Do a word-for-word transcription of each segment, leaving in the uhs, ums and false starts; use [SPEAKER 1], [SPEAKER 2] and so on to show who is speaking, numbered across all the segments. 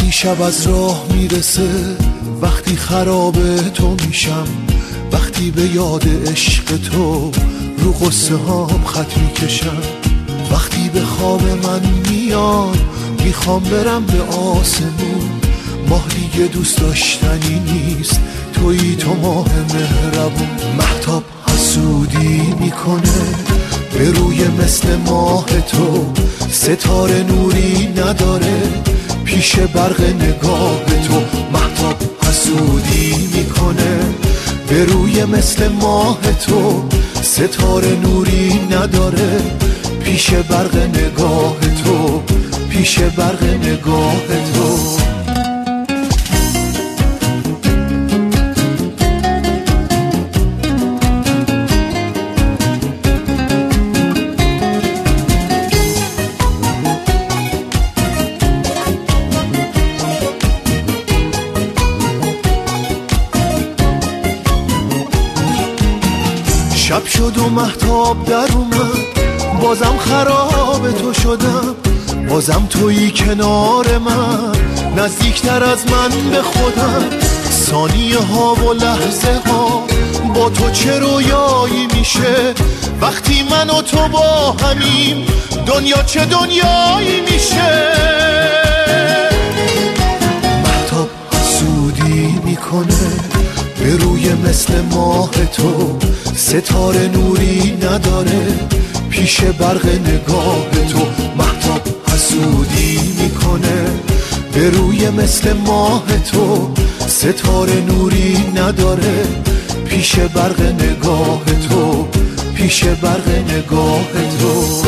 [SPEAKER 1] وقتی شب از راه میرسه، وقتی خراب تو میشم، وقتی به یاد عشق تو رو قصه هام خط میکشم، وقتی به خواب من میاد میخوام برم به آسمون، ماه دیگه دوست داشتنی نیست، تویی تو ماه مهربون. مهتاب حسودی میکنه به روی مثل ماه تو، ستاره نوری نداره پیش برق نگاه تو. مهتاب حسودی میکنه به روی مثل ماه تو، ستاره نوری نداره پیش برق نگاه تو، پیش برق نگاه تو. شب شد و مهتاب در اومد، بازم خراب تو شدم، بازم تویی کنار من، نزدیکتر از من به خودم. ثانیه ها و لحظه ها با تو چه رویایی میشه، وقتی من و تو با همیم دنیا چه دنیایی میشه. مهتاب حسودی میکنه به روی مثل ماه تو، ستاره نوری نداره پیش برق نگاه تو. مهتاب حسودی میکنه به روی مثل ماه تو، ستاره نوری نداره پیش برق نگاه تو، پیش برق نگاه تو.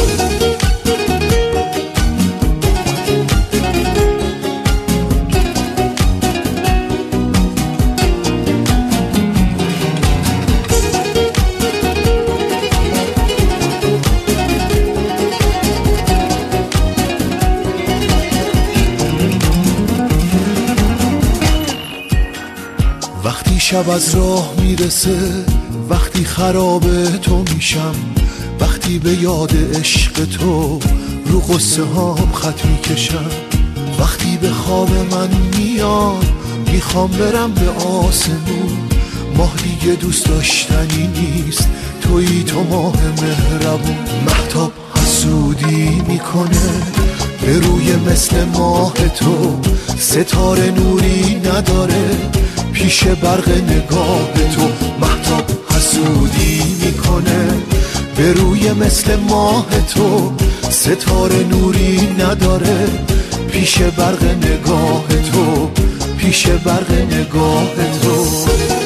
[SPEAKER 1] وقتی شب از راه میرسه، وقتی خراب تو میشم، وقتی به یاد عشق تو رو قصه هام خط میکشم، وقتی به خواب من میاد میخوام برم به آسمون، ماه دیگه دوست داشتنی نیست، تویی تو ماه مهربون. مهتاب حسودی میکنه به روی مثل ماه تو، ستاره نوری نداره پیش برق نگاه تو. مهتاب حسودی میکنه به روی مثل ماه تو، ستاره نوری نداره پیش برق نگاه تو، پیش برق نگاه تو.